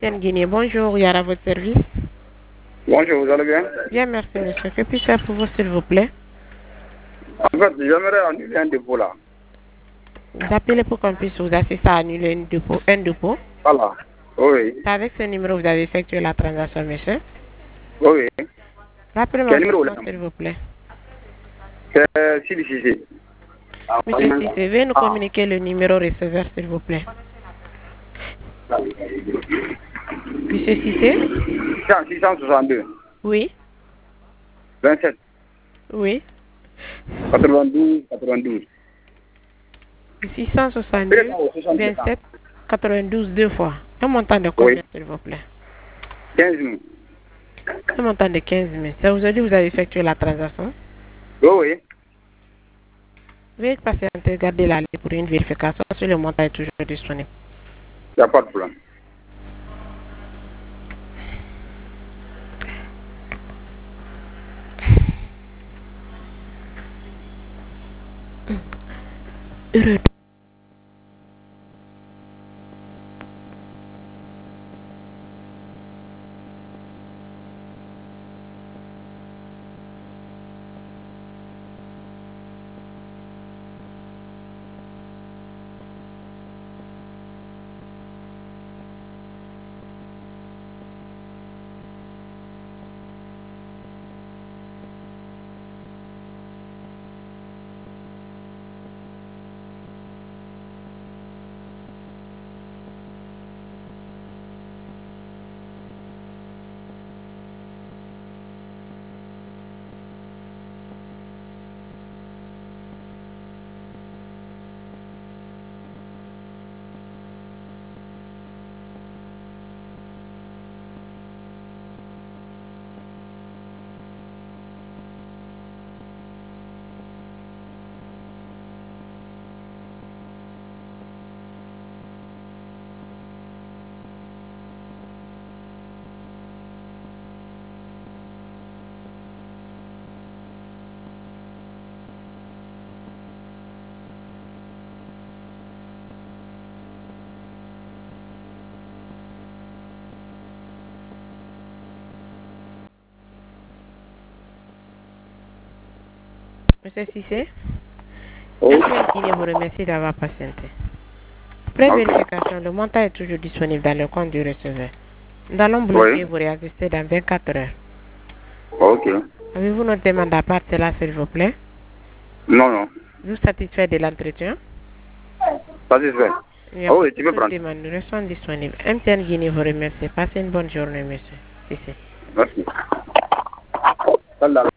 Guinée, bonjour, Yara, à votre service. Bonjour, vous allez bien? Bien, merci, monsieur. Que puis-je faire pour vous, s'il vous plaît? En fait, j'aimerais annuler un dépôt là. Vous appelez pour qu'on puisse vous assister à annuler un dépôt. Voilà. Oui. C'est avec ce numéro que vous avez effectué la transaction, monsieur. Oui. Rappelez-moi Quel numéro votre là? nom, s'il vous plaît. C'est Sidi. Monsieur Cissé, veuillez nous communiquer le numéro receveur, s'il vous plaît. Monsieur Cissé? 662. Oui. 27. Oui. 92. 662, 27, 92 deux fois. Un montant de combien, Oui. s'il vous plaît? 15 000. Un montant de 15 000. C'est aujourd'hui que vous avez effectué la transaction? Oui. Veuillez patienter, garder la ligne pour une vérification si le montant est toujours disponible. Il n'y a pas de problème. Heureux. Monsieur Cissé, Oui. Guinée vous remercie d'avoir patienté. Après vérification, le montant est toujours disponible dans le compte du receveur. Nous allons bloquer Oui. vous réajuster dans 24 heures. Ok. Avez-vous notre demande à part cela, s'il vous plaît? Non. Vous satisfait de l'entretien? Satisfait. Oui, tu peux prendre. Nous restons disponibles. MTN Guinée vous remercie. Passez une bonne journée, monsieur. Cissé. Merci.